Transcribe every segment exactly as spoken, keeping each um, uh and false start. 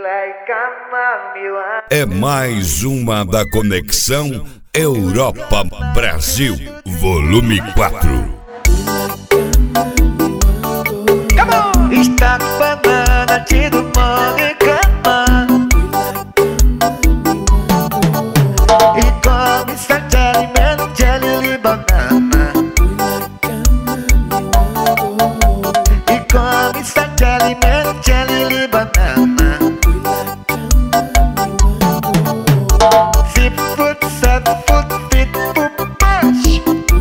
É mais uma da Conexão Europa-Brasil, volume quatro. Está com banana, tiro manga e cama, e come sete alimentos, jelly e banana, e come sete alimentos, jelly e banana. Six foot, seven foot, fit for push,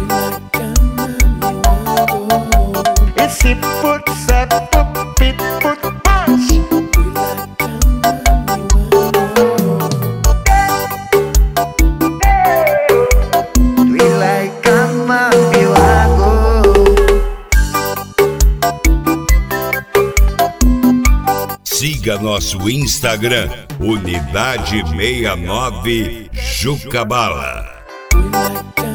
e six foot, seven foot, fit for push. We like cama, meu amor. Siga nosso Instagram, Unidade sessenta e nove Jucabala.